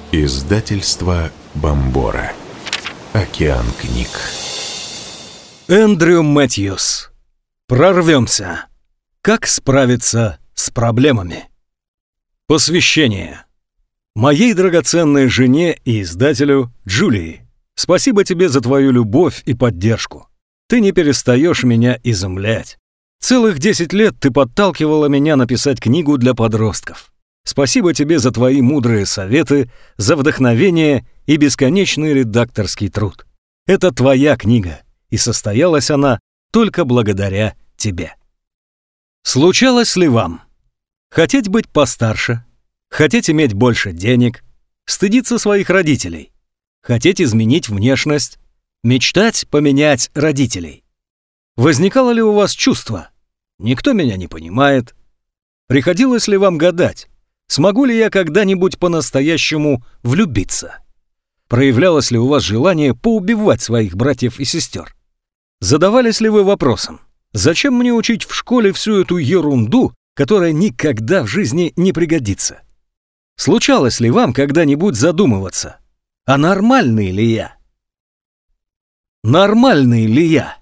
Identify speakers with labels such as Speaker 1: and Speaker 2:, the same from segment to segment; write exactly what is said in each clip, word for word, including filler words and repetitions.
Speaker 1: Издательство Бомбора. Океан книг.
Speaker 2: Эндрю Мэтьюс. Прорвемся. Как справиться с проблемами? Посвящение. Моей драгоценной жене и издателю Джулии. Спасибо тебе за твою любовь и поддержку. Ты не перестаешь меня изумлять. Целых десять лет ты подталкивала меня написать книгу для подростков. Спасибо тебе за твои мудрые советы, за вдохновение и бесконечный редакторский труд. Это твоя книга, и состоялась она только благодаря тебе. Случалось ли вам хотеть быть постарше, хотеть иметь больше денег, стыдиться своих родителей, хотеть изменить внешность, мечтать поменять родителей? Возникало ли у вас чувство «никто меня не понимает»? Приходилось ли вам гадать, смогу ли я когда-нибудь по-настоящему влюбиться? Проявлялось ли у вас желание поубивать своих братьев и сестер? Задавались ли вы вопросом, зачем мне учить в школе всю эту ерунду, которая никогда в жизни не пригодится? Случалось ли вам когда-нибудь задумываться, а нормальный ли я? Нормальный ли я?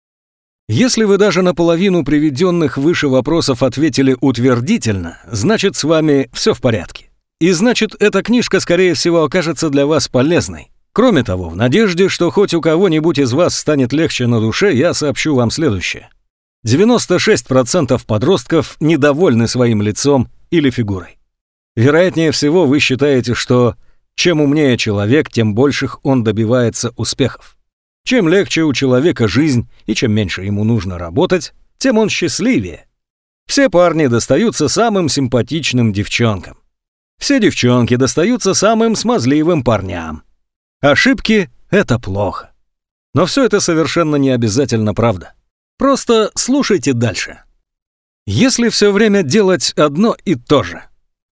Speaker 2: Если вы даже на половину приведенных выше вопросов ответили утвердительно, значит, с вами все в порядке. И значит, эта книжка, скорее всего, окажется для вас полезной. Кроме того, в надежде, что хоть у кого-нибудь из вас станет легче на душе, я сообщу вам следующее. девяносто шесть процентов подростков недовольны своим лицом или фигурой. Вероятнее всего, вы считаете, что чем умнее человек, тем больших он добивается успехов. Чем легче у человека жизнь и чем меньше ему нужно работать, тем он счастливее. Все парни достаются самым симпатичным девчонкам. Все девчонки достаются самым смазливым парням. Ошибки — это плохо. Но все это совершенно не обязательно правда. Просто слушайте дальше. Если все время делать одно и то же.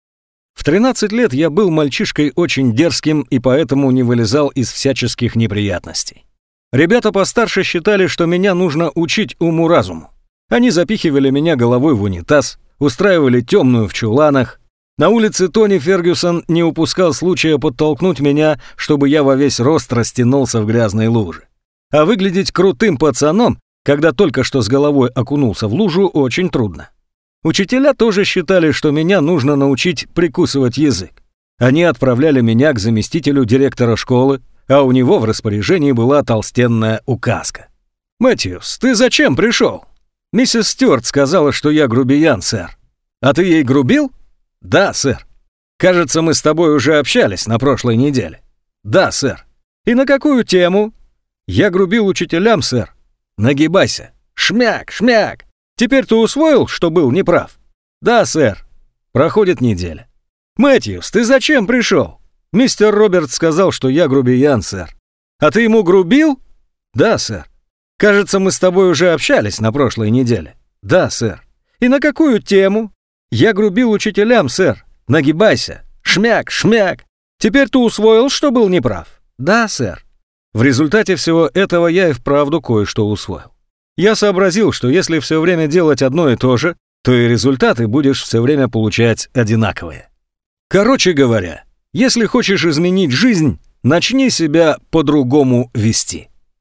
Speaker 2: В тринадцать лет я был мальчишкой очень дерзким и поэтому не вылезал из всяческих неприятностей. Ребята постарше считали, что меня нужно учить уму-разуму. Они запихивали меня головой в унитаз, устраивали темную в чуланах. На улице Тони Фергюсон не упускал случая подтолкнуть меня, чтобы я во весь рост растянулся в грязной луже. А выглядеть крутым пацаном, когда только что с головой окунулся в лужу, очень трудно. Учителя тоже считали, что меня нужно научить прикусывать язык. Они отправляли меня к заместителю директора школы, а у него в распоряжении была толстенная указка. «Мэтьюс, ты зачем пришел? Миссис Стюарт сказала, что я грубиян, сэр. А ты ей грубил?» «Да, сэр. Кажется, мы с тобой уже общались на прошлой неделе». «Да, сэр. И на какую тему?» «Я грубил учителям, сэр». «Нагибайся». «Шмяк, шмяк. Теперь ты усвоил, что был неправ?» «Да, сэр». Проходит неделя. «Мэтьюс, ты зачем пришел? Мистер Робертс сказал, что я грубиян, сэр. А ты ему грубил?» «Да, сэр». «Кажется, мы с тобой уже общались на прошлой неделе». «Да, сэр». «И на какую тему?» «Я грубил учителям, сэр. Нагибайся. Шмяк, шмяк. Теперь ты усвоил, что был неправ?» «Да, сэр». В результате всего этого я и вправду кое-что усвоил. Я сообразил, что если все время делать одно и то же, то и результаты будешь все время получать одинаковые. Короче говоря, если хочешь изменить жизнь, начни себя по-другому вести.